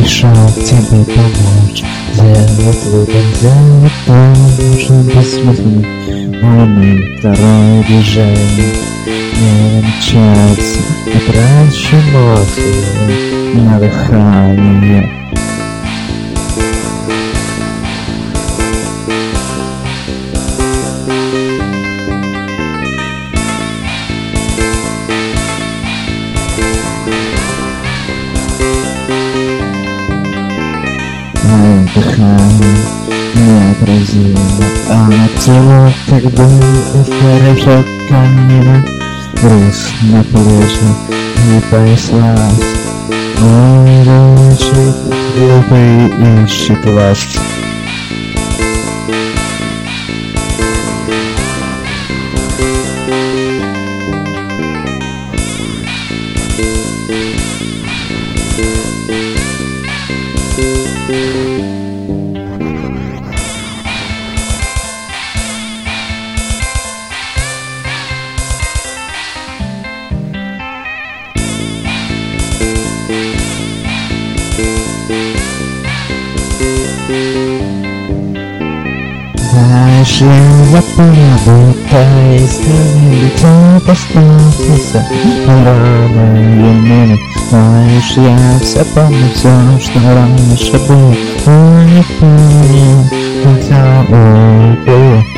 пришел к тебе помочь. Сделать выбор, сделать нужно бессмысленно. Умный второе движение. Не намечается, отращу эмоции на дыхание. Дыхание неотразимо, а тело как будто хорошо камина. Груз на плечи не понеслась. Он ищет, глупый ищет вас. Знаешь, я запомнил, если летит остался рано именно. Знаешь, я все помню, все, что раньше было, но не помню, хотя увидел.